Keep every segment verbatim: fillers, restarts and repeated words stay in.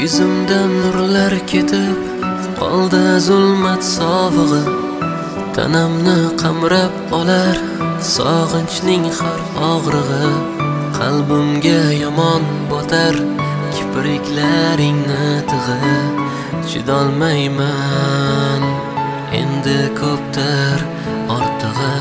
Yuzimdan nurlar ketib qoldi zulmat sovug'i, tanamni qamrab olar sog'inchning har og'rig'i. Qalbimga yomon botar kipriklaringni tig'i, chidolmayman endi ko'pdir ortig'i.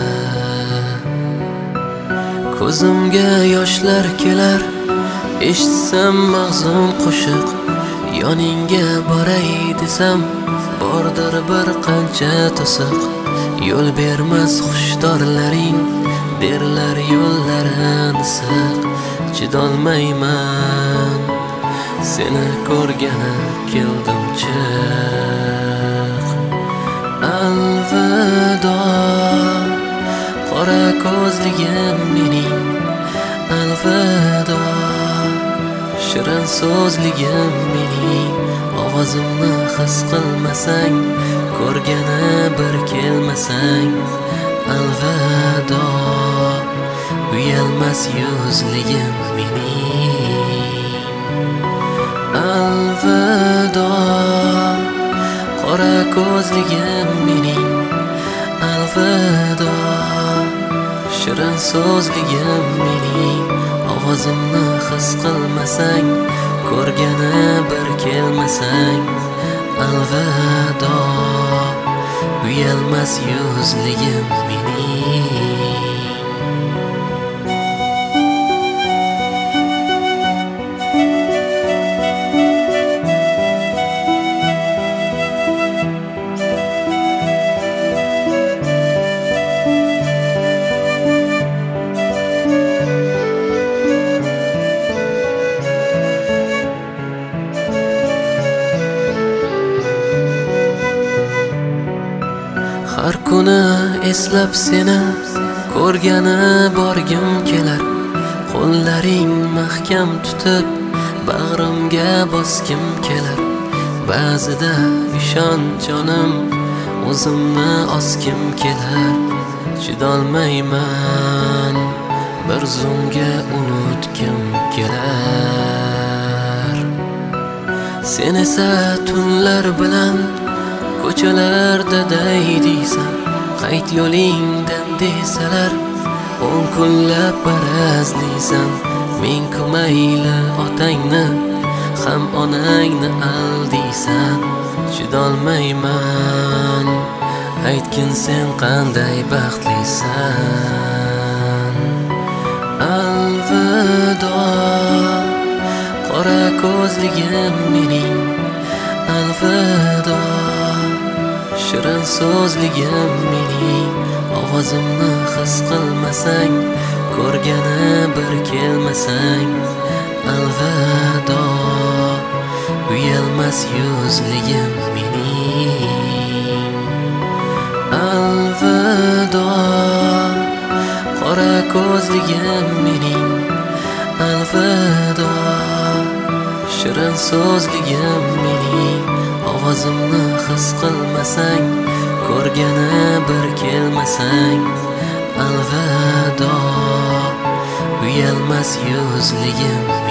Ko'zimga yoshlar kelar eshitsam mag'zun qo'shiq, yoningga boray desam bordir bir qancha to'siq. Yo'l bermas xushdorlaring derlar yo'llarin siq, chidolmayman seni ko'rgani keldim chiq. Alvido qora ko'zligim mening, alvido shirin so'zligim mening. Ovozimni his qilmasang, ko'rgani bir kelmasang, alvido uyalmas yuzligim mening. Alvido qora ko'zligim mening, alvido shirin so'zligim mening. Ovozimni his qilmasang, ko'rgani bir kelmasang, alvido uyalmas yuzligim mening. Har kuni eslab seni ko'rgani borgim kelar. Qo'llaring mahkam tutib bag'rimga bosgim kelar. Ba'zida ishon jonim, o'zimni osgim kelar. Chidolmayman bir zumga unutgim kelar. Sen esa tunlar bilan ko'chalarda daydiysan, qayt yo'lingdan desalar o'n kunlab barazliysan. Men kumayli otangni ham onangni aldiysan. Chidolmayman aytgin sen qanday baxtlisan. Alvido qora ko'zligim mening, alvido shirin so'zligim mening. Ovozimni his qilmasang, ko'rgani bir kelmasang, alvido uyalmas yuzligim mening. Alvido qora ko'zligim mening, alvido shirin so'zligim mening. Ovozimni his qilmasang, ko'rgani bir kelmasang, alvido uyalmas yuzligim